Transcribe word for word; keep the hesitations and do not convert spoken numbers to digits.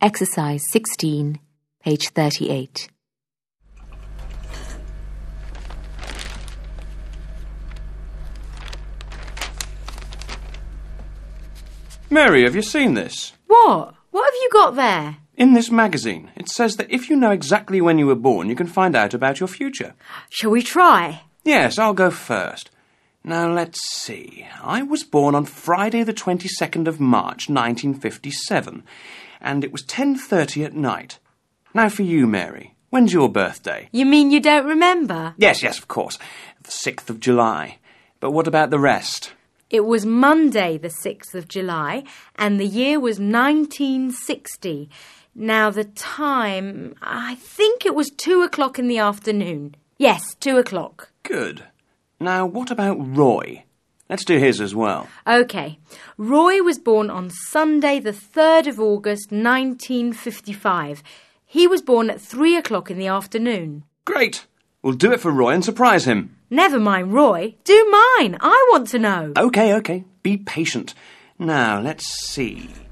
Exercise sixteen, page thirty-eight. Mary, have you seen this? What? What have you got there? In this magazine, it says that if you know exactly when you were born, you can find out about your future. Shall we try? Yes, I'll go first. Now, let's see. I was born on Friday the twenty-second of March, nineteen fifty-seven, and it was ten thirty at night. Now for you, Mary. When's your birthday? You mean you don't remember? Yes, yes, of course. The sixth of July. But what about the rest? It was Monday the sixth of July, and the year was nineteen sixty. Now the time, I think it was two o'clock in the afternoon. Yes, two o'clock. Good. Now, what about Roy? Let's do his as well. OK. Roy was born on Sunday the third of August, nineteen fifty-five. He was born at three o'clock in the afternoon. Great. We'll do it for Roy and surprise him. Never mind Roy. Do mine. I want to know. OK, OK. Be patient. Now, let's see.